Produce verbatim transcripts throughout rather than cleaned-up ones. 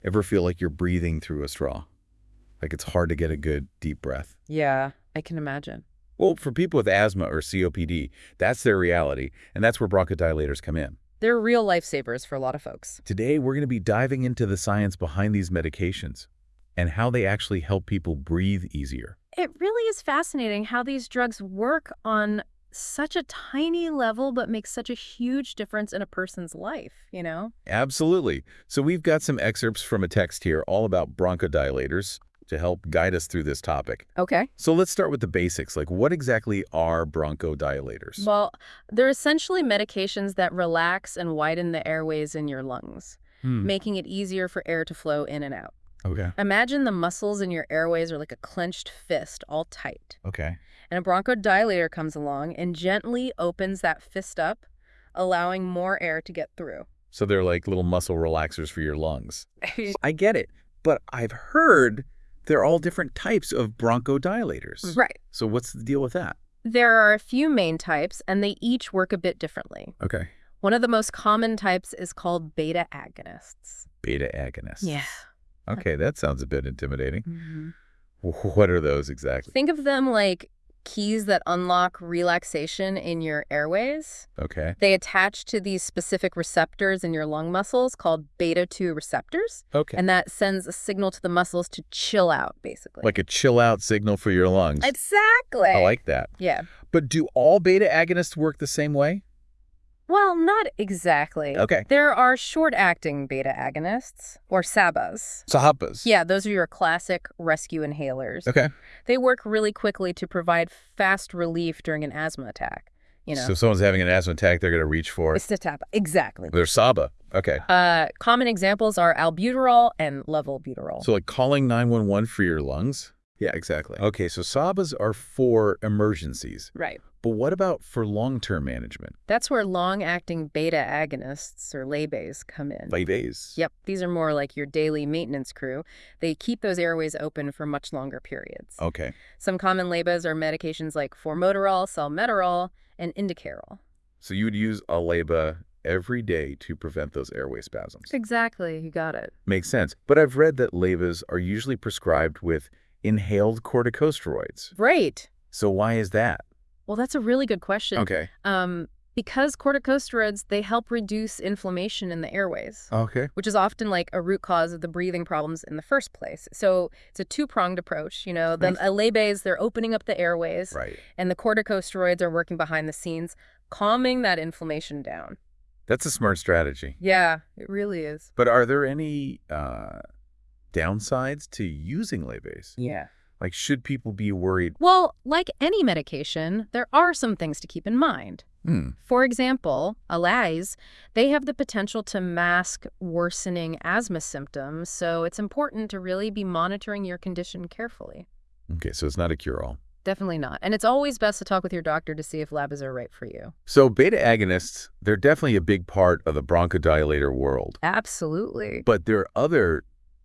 Ever feel like you're breathing through a straw? Like it's hard to get a good deep breath? Yeah, I can imagine. Well, for people with asthma or C O P D, that's their reality, and that's where bronchodilators come in. They're real lifesavers for a lot of folks. Today, we're going to be diving into the science behind these medications and how they actually help people breathe easier. It really is fascinating how these drugs work on such a tiny level but make such a huge difference in a person's life, you know? Absolutely. So we've got some excerpts from a text here all about bronchodilators to help guide us through this topic. Okay. So let's start with the basics. Like, what exactly are bronchodilators? Well, they're essentially medications that relax and widen the airways in your lungs, Hmm. making it easier for air to flow in and out. Okay. Imagine the muscles in your airways are like a clenched fist, all tight. Okay. And a bronchodilator comes along and gently opens that fist up, allowing more air to get through. So they're like little muscle relaxers for your lungs. I get it, but I've heard they're all different types of bronchodilators. Right. So what's the deal with that? There are a few main types, and they each work a bit differently. Okay. One of the most common types is called beta agonists. Beta agonists. Yeah. Okay, that sounds a bit intimidating. Mm-hmm. What are those exactly? Think of them like keys that unlock relaxation in your airways. Okay. They attach to these specific receptors in your lung muscles called beta two receptors, Okay. and that sends a signal to the muscles to chill out, basically. Like a chill out signal for your lungs. Exactly. I like that. Yeah. But do all beta agonists work the same way? Well, not exactly. Okay. There are short-acting beta agonists, or S A B As. Sahapas. Yeah, those are your classic rescue inhalers. Okay. They work really quickly to provide fast relief during an asthma attack. You know, So if someone's having an asthma attack, they're going to reach for it's the T A B A. Exactly. their S A B A. Okay. Uh, common examples are albuterol and levobuterol. So like calling nine one one for your lungs? Yeah, exactly. Okay, so S A B As are for emergencies. Right. But what about for long-term management? That's where long-acting beta agonists, or LABAs, come in. Laybase. Yep, these are more like your daily maintenance crew. They keep those airways open for much longer periods. Okay. Some common LABAs are medications like formoterol, salmeterol, and Indicarol. So you would use a LABA every day to prevent those airway spasms. Exactly, you got it. Makes sense. But I've read that LABAs are usually prescribed with inhaled corticosteroids. Right. So why is that? Well, that's a really good question. Okay. Um, because corticosteroids, they help reduce inflammation in the airways, Okay. which is often like a root cause of the breathing problems in the first place. So it's a two-pronged approach. You know, the Nice. LABAs, they're opening up the airways, Right. and the corticosteroids are working behind the scenes, calming that inflammation down. That's a smart strategy. Yeah, it really is. But are there any uh, downsides to using LABAs? Yeah. Like, should people be worried? Well, like any medication, there are some things to keep in mind. Hmm. For example, A L A Is, they have the potential to mask worsening asthma symptoms, so it's important to really be monitoring your condition carefully. Okay, so it's not a cure-all. Definitely not. And it's always best to talk with your doctor to see if LABAs are right for you. So beta agonists, they're definitely a big part of the bronchodilator world. Absolutely. But there are other,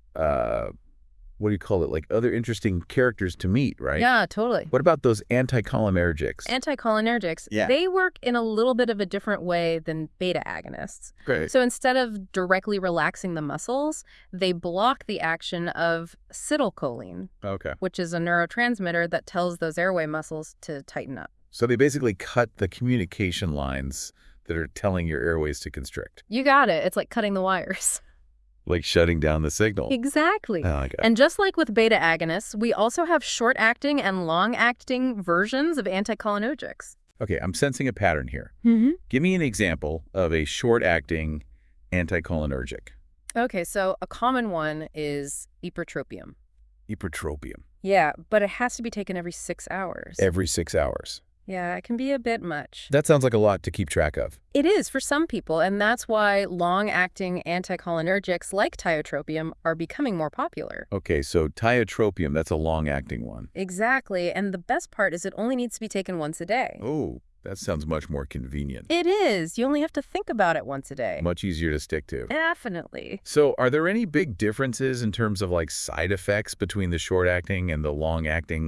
uh, what do you call it, like other interesting characters to meet, right? Yeah, totally. What about those anticholinergics? Anticholinergics, Yeah. they work in a little bit of a different way than beta agonists. Great. So instead of directly relaxing the muscles, they block the action of acetylcholine, Okay. which is a neurotransmitter that tells those airway muscles to tighten up. So they basically cut the communication lines that are telling your airways to constrict, You got it. It's like cutting the wires. like shutting down the signal. Exactly. Oh, I got it. And just like with beta agonists, we also have short-acting and long-acting versions of anticholinergics. Okay, I'm sensing a pattern here. Mm-hmm. Give me an example of a short-acting anticholinergic. Okay, so a common one is ipratropium. Ipratropium. Yeah, but it has to be taken every six hours. Every six hours. Yeah, it can be a bit much. That sounds like a lot to keep track of. It is for some people, and that's why long-acting anticholinergics like tiotropium are becoming more popular. Okay, so tiotropium, that's a long-acting one. Exactly, and the best part is it only needs to be taken once a day. Oh, that sounds much more convenient. It is. You only have to think about it once a day. Much easier to stick to. Definitely. So are there any big differences in terms of like side effects between the short-acting and the long-acting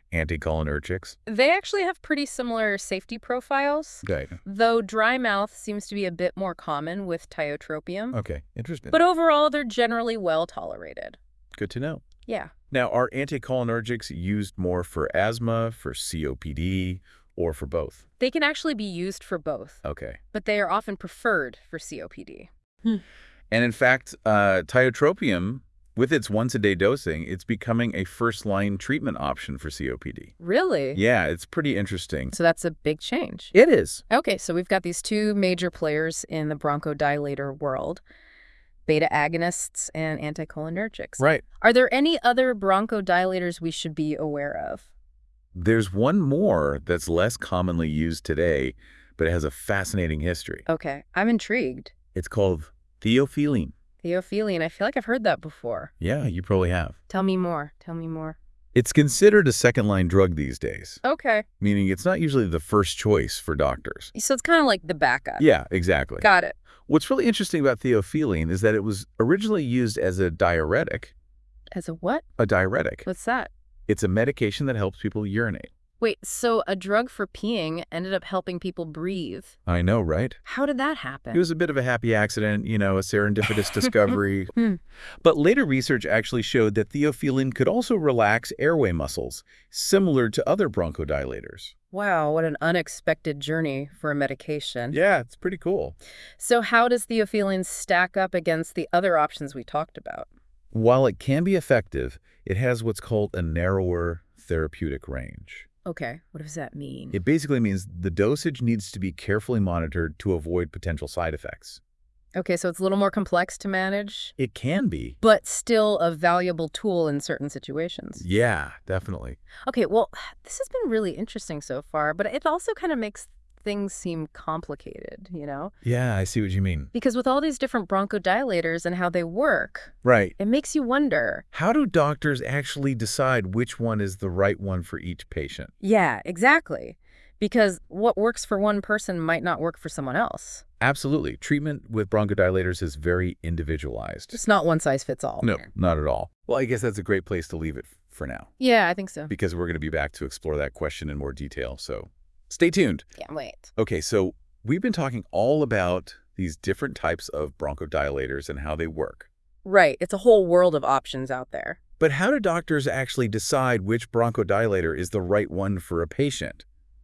anticholinergics? They actually have pretty similar safety profiles, Okay. though dry mouth seems to be a bit more common with tiotropium. Okay, interesting. But overall, they're generally well tolerated. Good to know. Yeah. Now, are anticholinergics used more for asthma, for C O P D, or for both? They can actually be used for both, Okay. but they are often preferred for C O P D. And in fact, uh, tiotropium, with its once-a-day dosing, it's becoming a first-line treatment option for C O P D. Really? Yeah, it's pretty interesting. So that's a big change. It is. Okay, so we've got these two major players in the bronchodilator world, beta agonists and anticholinergics. Right. Are there any other bronchodilators we should be aware of? There's one more that's less commonly used today, but it has a fascinating history. Okay, I'm intrigued. It's called theophylline. Theophylline, I feel like I've heard that before. Yeah, you probably have. Tell me more. Tell me more. It's considered a second-line drug these days, Okay. meaning it's not usually the first choice for doctors. So it's kind of like the backup. Yeah, exactly. Got it. What's really interesting about theophylline is that it was originally used as a diuretic. As a what? A diuretic. What's that? It's a medication that helps people urinate. Wait, so a drug for peeing ended up helping people breathe. I know, right? How did that happen? It was a bit of a happy accident, you know, a serendipitous discovery. Hmm. But later research actually showed that theophylline could also relax airway muscles, similar to other bronchodilators. Wow, what an unexpected journey for a medication. Yeah, it's pretty cool. So how does theophylline stack up against the other options we talked about? While it can be effective, it has what's called a narrower therapeutic range. Okay, what does that mean? It basically means the dosage needs to be carefully monitored to avoid potential side effects. Okay, so it's a little more complex to manage, It can be. but still a valuable tool in certain situations. Yeah, definitely. Okay, well, this has been really interesting so far, but it also kind of makes things seem complicated, you know? Yeah, I see what you mean. Because with all these different bronchodilators and how they work, Right. it makes you wonder. How do doctors actually decide which one is the right one for each patient? Yeah, exactly. Because what works for one person might not work for someone else. Absolutely. Treatment with bronchodilators is very individualized. It's not one size fits all. No, not at all. Well, I guess that's a great place to leave it for now, Yeah, I think so. because we're going to be back to explore that question in more detail. So stay tuned. Can't wait. Okay, so we've been talking all about these different types of bronchodilators and how they work. Right. It's a whole world of options out there. But how do doctors actually decide which bronchodilator is the right one for a patient?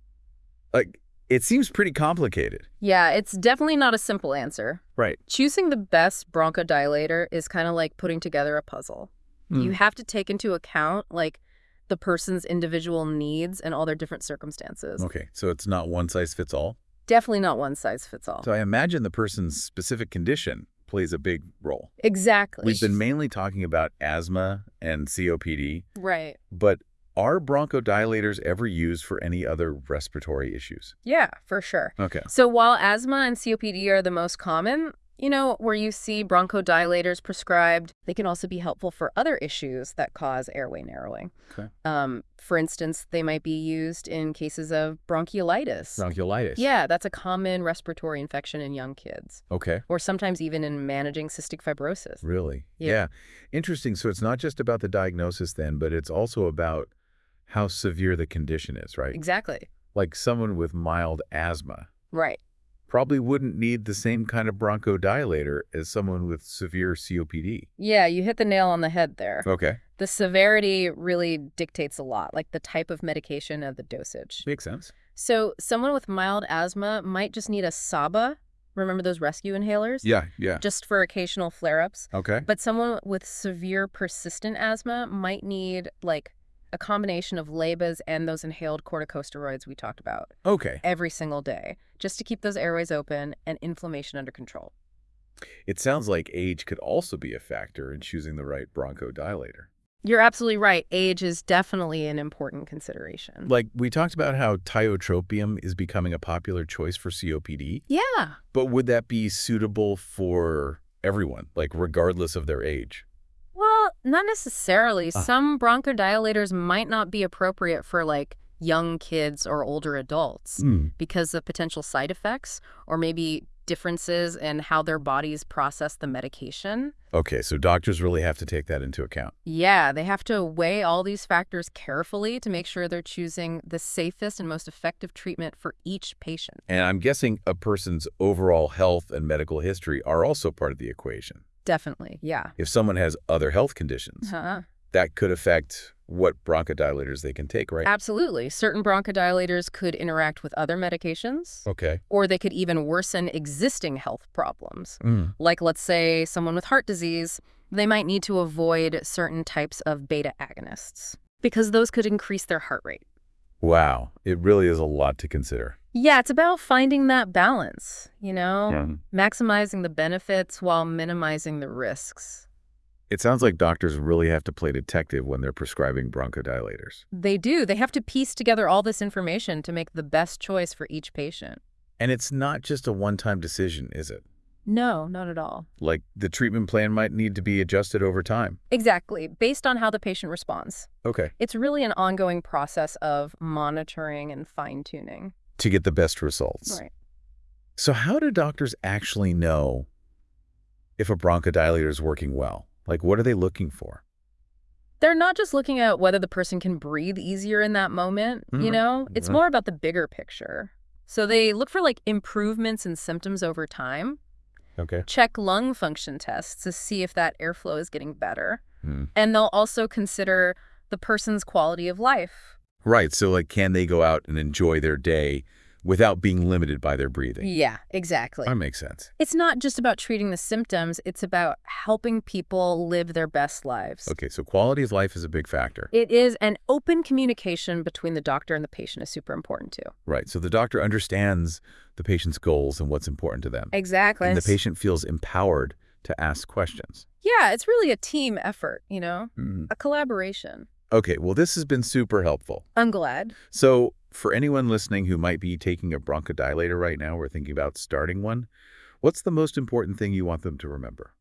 Like, it seems pretty complicated. Yeah, it's definitely not a simple answer. Right. Choosing the best bronchodilator is kind of like putting together a puzzle. You have to take into account, like, the person's individual needs and all their different circumstances. Okay, so it's not one size fits all? Definitely not one size fits all. So I imagine the person's specific condition plays a big role. Exactly. We've been mainly talking about asthma and C O P D, Right. but are bronchodilators ever used for any other respiratory issues? Yeah, for sure. Okay. So while asthma and C O P D are the most common, you know, where you see bronchodilators prescribed, they can also be helpful for other issues that cause airway narrowing. Okay. Um, for instance, they might be used in cases of bronchiolitis. Bronchiolitis. Yeah, that's a common respiratory infection in young kids, Okay. or sometimes even in managing cystic fibrosis. Really? Yeah. Yeah. Interesting. So it's not just about the diagnosis then, but it's also about how severe the condition is, right? Exactly. Like someone with mild asthma Right. probably wouldn't need the same kind of bronchodilator as someone with severe C O P D. Yeah, you hit the nail on the head there. Okay. The severity really dictates a lot, like the type of medication and the dosage. Makes sense. So someone with mild asthma might just need a S A B A. Remember those rescue inhalers? Yeah, yeah. Just for occasional flare-ups. Okay. But someone with severe persistent asthma might need like a combination of Labas and those inhaled corticosteroids we talked about Okay. every single day, just to keep those airways open and inflammation under control. It sounds like age could also be a factor in choosing the right bronchodilator. You're absolutely right. Age is definitely an important consideration. Like, we talked about how tiotropium is becoming a popular choice for C O P D, Yeah. but would that be suitable for everyone, like regardless of their age? Well, not necessarily. Ah. Some bronchodilators might not be appropriate for like young kids or older adults Mm. because of potential side effects or maybe differences in how their bodies process the medication. Okay, so doctors really have to take that into account. Yeah, they have to weigh all these factors carefully to make sure they're choosing the safest and most effective treatment for each patient. And I'm guessing a person's overall health and medical history are also part of the equation. Definitely, yeah. If someone has other health conditions, Uh-huh. that could affect what bronchodilators they can take, right? Absolutely. Certain bronchodilators could interact with other medications, Okay. or they could even worsen existing health problems. Mm. Like, let's say, someone with heart disease, they might need to avoid certain types of beta agonists because those could increase their heart rate. Wow, it really is a lot to consider. Yeah, it's about finding that balance, you know, Yeah. maximizing the benefits while minimizing the risks. It sounds like doctors really have to play detective when they're prescribing bronchodilators. They do. They have to piece together all this information to make the best choice for each patient. And it's not just a one-time decision, is it? No, not at all. Like, the treatment plan might need to be adjusted over time. Exactly, based on how the patient responds. Okay. It's really an ongoing process of monitoring and fine-tuning. To get the best results. Right. So how do doctors actually know if a bronchodilator is working well? Like, what are they looking for? They're not just looking at whether the person can breathe easier in that moment, you Mhm. know? It's Mhm. more about the bigger picture. So they look for, like, improvements in symptoms over time, Okay. check lung function tests to see if that airflow is getting better, Hmm. and they'll also consider the person's quality of life. Right. So, like, can they go out and enjoy their day without being limited by their breathing? Yeah, exactly. That makes sense. It's not just about treating the symptoms, it's about helping people live their best lives. Okay, so quality of life is a big factor. It is, an open communication between the doctor and the patient is super important too. Right. So the doctor understands the patient's goals and what's important to them. Exactly. And the patient feels empowered to ask questions. Yeah, it's really a team effort, you know, Mm. a collaboration. Okay, well, this has been super helpful. I'm glad. So for anyone listening who might be taking a bronchodilator right now or thinking about starting one, what's the most important thing you want them to remember?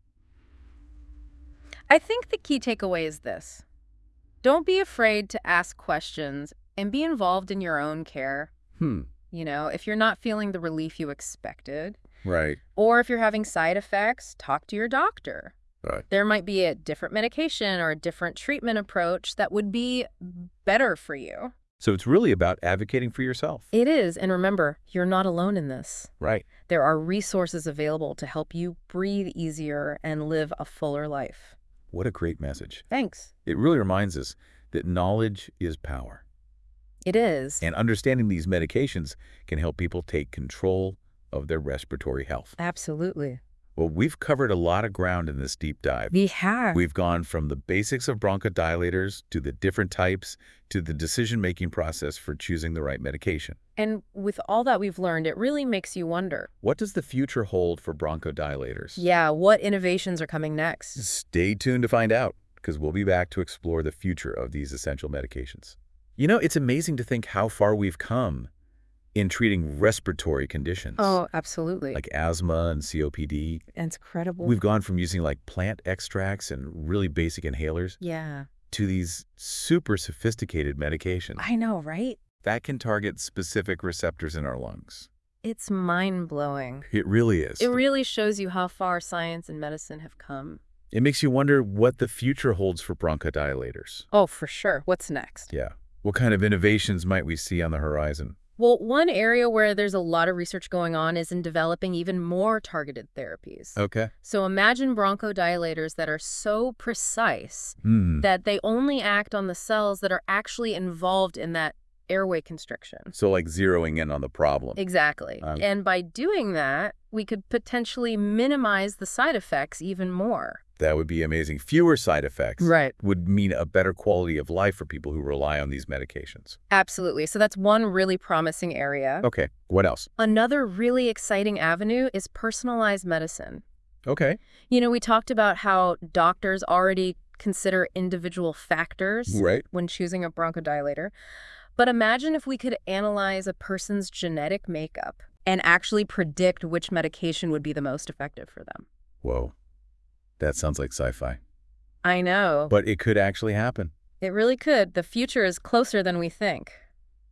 I think the key takeaway is this. Don't be afraid to ask questions and be involved in your own care. Hmm. You know, if you're not feeling the relief you expected, Right. or if you're having side effects, talk to your doctor. Right. There might be a different medication or a different treatment approach that would be better for you. So it's really about advocating for yourself. It is, and remember, you're not alone in this. Right. There are resources available to help you breathe easier and live a fuller life. What a great message. Thanks. It really reminds us that knowledge is power. It is. And understanding these medications can help people take control of their respiratory health. Absolutely. Well, we've covered a lot of ground in this deep dive. We have. We've gone from the basics of bronchodilators to the different types to the decision-making process for choosing the right medication. And with all that we've learned, it really makes you wonder. What does the future hold for bronchodilators? Yeah, what innovations are coming next? Stay tuned to find out, because we'll be back to explore the future of these essential medications. You know, it's amazing to think how far we've come in treating respiratory conditions. Oh, absolutely. Like asthma and C O P D. It's incredible. We've gone from using like plant extracts and really basic inhalers Yeah. to these super sophisticated medications I know, right? that can target specific receptors in our lungs. It's mind-blowing. It really is. It really shows you how far science and medicine have come. It makes you wonder what the future holds for bronchodilators. Oh, for sure. What's next? Yeah. What kind of innovations might we see on the horizon? Well, one area where there's a lot of research going on is in developing even more targeted therapies. Okay. So imagine bronchodilators that are so precise Hmm. that they only act on the cells that are actually involved in that airway constriction. So like zeroing in on the problem. Exactly. Um, and by doing that, we could potentially minimize the side effects even more. That would be amazing. Fewer side effects Right. would mean a better quality of life for people who rely on these medications. Absolutely. So that's one really promising area. Okay. What else? Another really exciting avenue is personalized medicine. Okay. You know, we talked about how doctors already consider individual factors Right. when choosing a bronchodilator. But imagine if we could analyze a person's genetic makeup and actually predict which medication would be the most effective for them. Whoa. That sounds like sci-fi. I know. But it could actually happen. It really could. The future is closer than we think.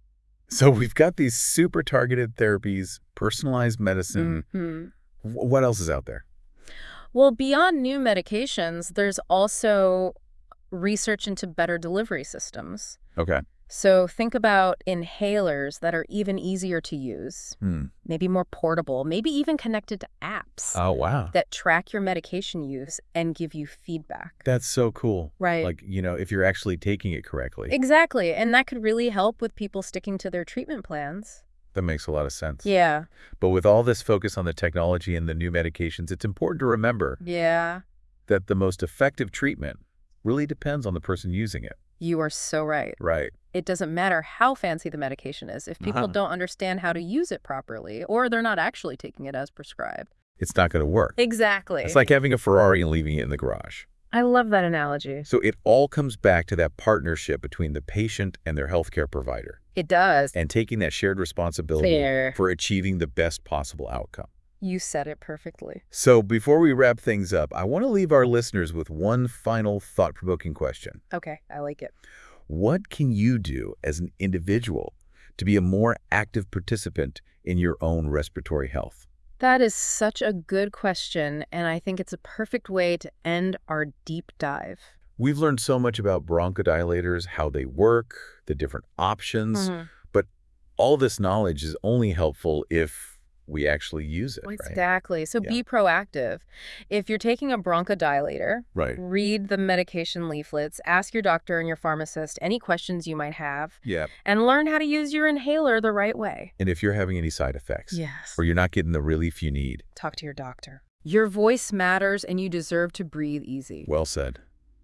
So we've got these super targeted therapies, personalized medicine. Mhm. W- What else is out there? Well, beyond new medications, there's also research into better delivery systems. Okay. So think about inhalers that are even easier to use, Hmm. maybe more portable, maybe even connected to apps Oh, wow. that track your medication use and give you feedback. That's so cool. Right. Like, you know, if you're actually taking it correctly. Exactly. And that could really help with people sticking to their treatment plans. That makes a lot of sense. Yeah. But with all this focus on the technology and the new medications, it's important to remember Yeah. that the most effective treatment really depends on the person using it. You are so right. Right. It doesn't matter how fancy the medication is. If people Uh-huh. don't understand how to use it properly, or they're not actually taking it as prescribed. It's not going to work. Exactly. It's like having a Ferrari and leaving it in the garage. I love that analogy. So it all comes back to that partnership between the patient and their healthcare provider It does. and taking that shared responsibility Fair. for achieving the best possible outcome. You said it perfectly. So before we wrap things up, I want to leave our listeners with one final thought-provoking question. Okay, I like it. What can you do as an individual to be a more active participant in your own respiratory health? That is such a good question, and I think it's a perfect way to end our deep dive. We've learned so much about bronchodilators, how they work, the different options, Mhm. but all this knowledge is only helpful if we actually use it, right? Exactly. So Yeah. be proactive. If you're taking a bronchodilator, Right. read the medication leaflets, ask your doctor and your pharmacist any questions you might have, Yeah. and learn how to use your inhaler the right way. And if you're having any side effects Yes. or you're not getting the relief you need, Talk to your doctor. Your voice matters, and you deserve to breathe easy. well said.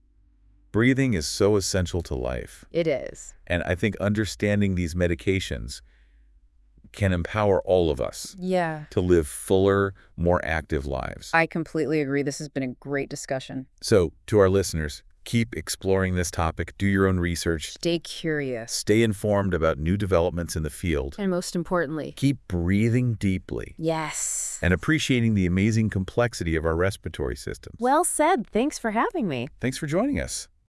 Breathing is so essential to life. It is. And I think understanding these medications can empower all of us Yeah. to live fuller, more active lives. I completely agree. This has been a great discussion. So, to our listeners, keep exploring this topic, do your own research, Stay curious. stay informed about new developments in the field, And most importantly, keep breathing deeply, yes. and appreciating the amazing complexity of our respiratory systems. Well said. Thanks for having me. Thanks for joining us.